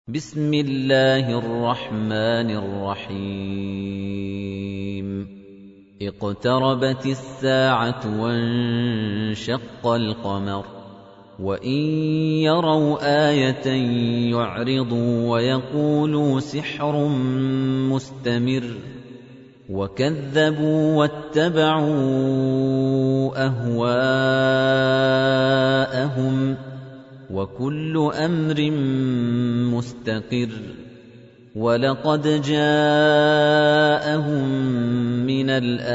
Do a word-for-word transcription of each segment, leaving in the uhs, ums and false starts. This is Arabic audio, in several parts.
بسم الله الرحمن الرحيم اقتربت الساعة وانشق القمر وإن يروا آية يعرضوا ويقولوا سحر مستمر وكذبوا واتبعوا أهواءهم وكل أمر مستقر ولقد جاءهم من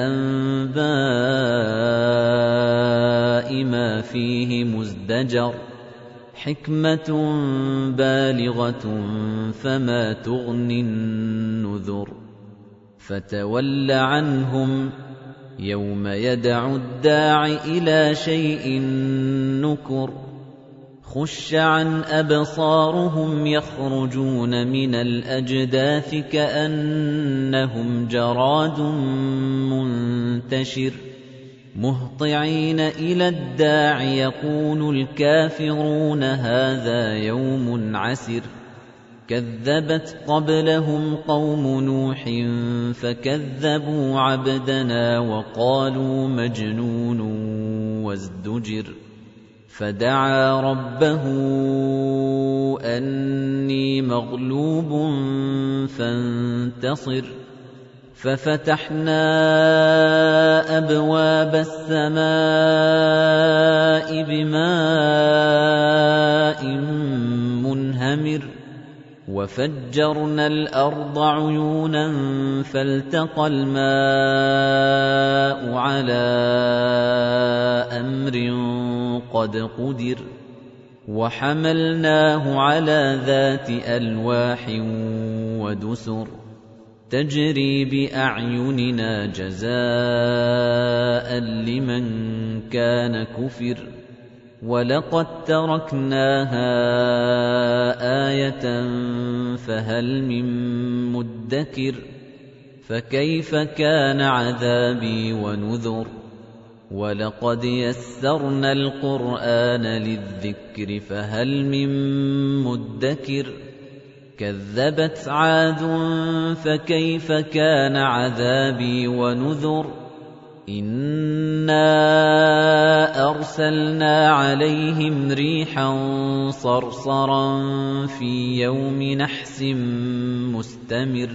الأنباء ما فيه مزدجر حكمة بالغة فما تغني النذر فتول عنهم يوم يدعو الداع إلى شيء نكر خش عن أبصارهم يخرجون من الأجداث كأنهم جراد منتشر مهطعين إلى الداع يقول الكافرون هذا يوم عسر كذبت قبلهم قوم نوح فكذبوا عبدنا وقالوا مجنون وازدجر فدعا ربه أني مغلوب فانتصر ففتحنا أبواب السماء بماء منهمر وفجرنا الأرض عيونا فالتقى الماء على أمر قد قدر وحملناه على ذات ألواح ودسر تجري بأعيننا جزاء لمن كان كفر ولقد تركناها آية فهل من مدكر فكيف كان عذابي ونذر ولقد يسرنا القرآن للذكر فهل من مدكر كذبت عاد فكيف كان عذابي ونذر إنا أرسلنا عليهم ريحا صرصرا في يوم نحس مستمر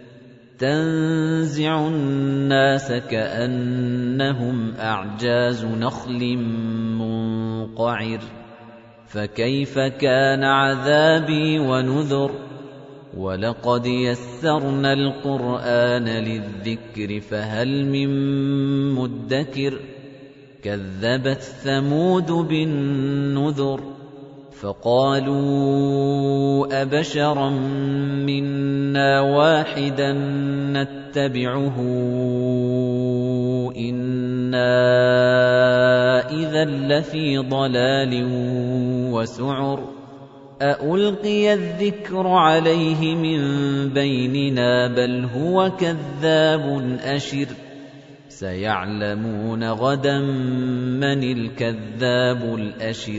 تنزع الناس كأنهم أعجاز نخل منقعر فكيف كان عذابي ونذر ولقد يسرنا القرآن للذكر فهل من مدكر كذبت ثمود بالنذر فقالوا أبشرا منا واحدا نتبعه إنا إذا لفي ضلال وسعر أألقي الذكر عليه من بيننا بل هو كذاب أشر سيعلمون غدا من الكذاب الأشر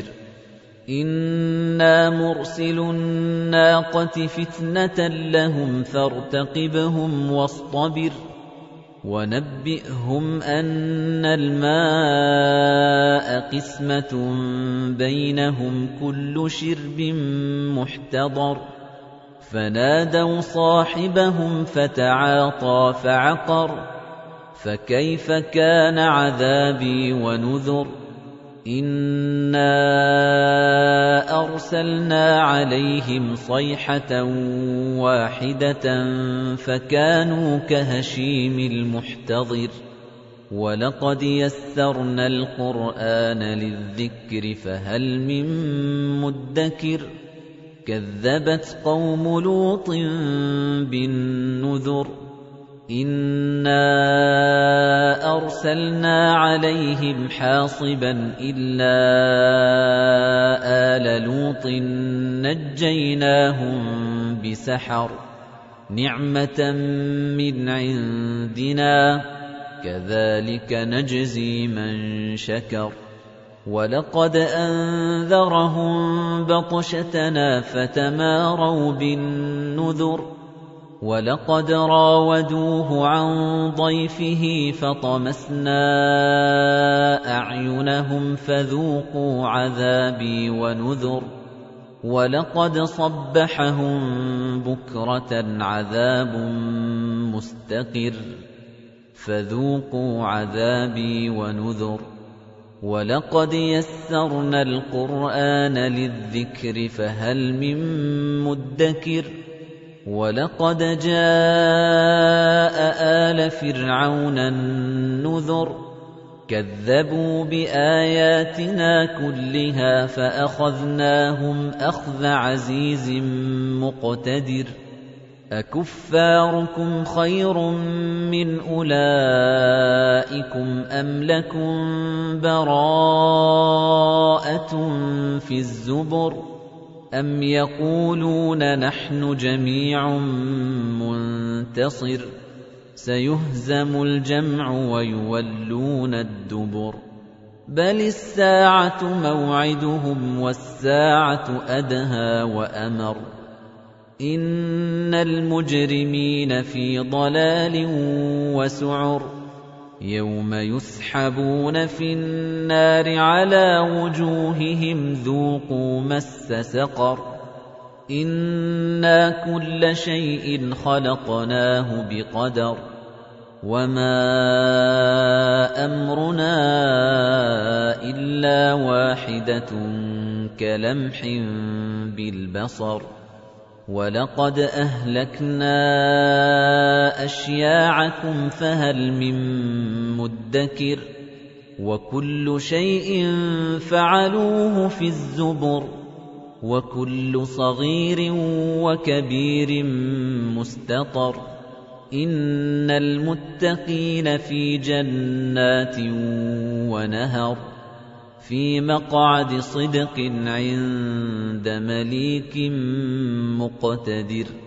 إنا مرسل الناقة فتنة لهم فارتقبهم واصطبر ونبئهم أن الماء قسمة بينهم كل شرب محتضر فنادوا صاحبهم فتعاطى فعقر فكيف كان عذابي ونذر إنا أرسلنا عليهم صيحة واحدة فكانوا كهشيم المحتضر ولقد يسرنا القرآن للذكر فهل من مدكر كذبت قوم لوط بالنذر إنا أرسلنا عليهم حاصبا إلا آل لوط نجيناهم بسحر نعمة من عندنا كذلك نجزي من شكر وَلَقَدْ أَنذَرَهُم بَطْشَتَنَا فَتَمَارَوْا بِالنُّذُرِ وَلَقَدْ رَاوَدُوهُ عَن ضَيْفِهِ فَطَمَسْنَا أَعْيُنَهُمْ فَذُوقُوا عَذَابِي وَنُذُرِ وَلَقَدْ صَبَّحَهُم بُكْرَةً عَذَابٌ مُسْتَقِرٌّ فَذُوقُوا عَذَابِي وَنُذُرِ وَلَقَدْ يَسَّرْنَا الْقُرْآنَ لِلذِّكْرِ فَهَلْ مِن مُّدَّكِرٍ وَلَقَدْ جَاءَ آلَ فِرْعَوْنَ النُّذُرُ كَذَّبُوا بِآيَاتِنَا كُلِّهَا فَأَخَذْنَاهُمْ أَخْذَ عَزِيزٍ مُّقْتَدِرٍ أَكُفَّارُكُمْ خَيْرٌ مِّنْ أُولَئِكُمْ أَمْ لَكُمْ بَرَاءَةٌ فِي الزُّبُرِ أَمْ يَقُولُونَ نَحْنُ جَمِيعٌ مُّنتَصِرٌ سَيُهْزَمُ الْجَمْعُ وَيُوَلُّونَ الدُّبُرَ بَلِ السَّاعَةُ مَوْعِدُهُمْ وَالسَّاعَةُ أَدْهَىٰ وَأَمَرُّ إِنَّ الْمُجْرِمِينَ فِي ضَلَالٍ وَسُعُرٍ يَوْمَ يُسْحَبُونَ فِي النَّارِ عَلَىٰ وُجُوهِهِمْ ذُوقُوا مَسَّ سَقَرَ إِنَّا كُلَّ شَيْءٍ خَلَقْنَاهُ بِقَدَرٍ وَمَا أَمْرُنَا إِلَّا وَاحِدَةٌ كَلَمْحٍ بِالْبَصَرِ وَلَقَدْ أَهْلَكْنَا أَشْيَاعَكُمْ فَهَلْ مِن مُّدَّكِرٍ وَكُلُّ شَيْءٍ فَعَلُوهُ فِي الزُّبُرِ وَكُلُّ صَغِيرٍ وَكَبِيرٍ مُسْتَطَرٍ إِنَّ الْمُتَّقِينَ فِي جَنَّاتٍ وَنَهَرٍ فِي مَقْعَدِ صِدْقٍ عِندَ مَلِيكٍ مُّقْتَدِرٍ